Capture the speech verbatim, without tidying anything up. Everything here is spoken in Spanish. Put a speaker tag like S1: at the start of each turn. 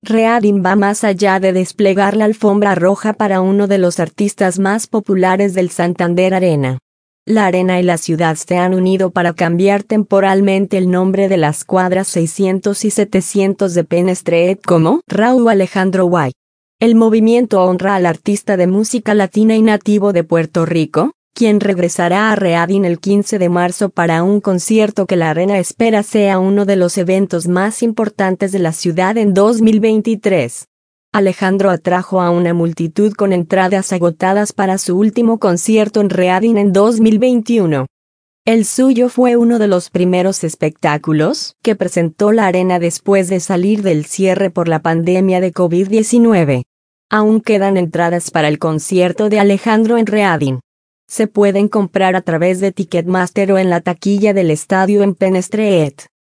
S1: Reading va más allá de desplegar la alfombra roja para uno de los artistas más populares del Santander Arena. La arena y la ciudad se han unido para cambiar temporalmente el nombre de las cuadras seiscientos y setecientos de Penn Street como Raúl Alejandro White. El movimiento honra al artista de música latina y nativo de Puerto Rico, quien regresará a Reading el quince de marzo para un concierto que la arena espera sea uno de los eventos más importantes de la ciudad en dos mil veintitrés. Alejandro atrajo a una multitud con entradas agotadas para su último concierto en Reading en dos mil veintiuno. El suyo fue uno de los primeros espectáculos que presentó la arena después de salir del cierre por la pandemia de COVID diecinueve. Aún quedan entradas para el concierto de Alejandro en Reading. Se pueden comprar a través de Ticketmaster o en la taquilla del estadio en Penn Street.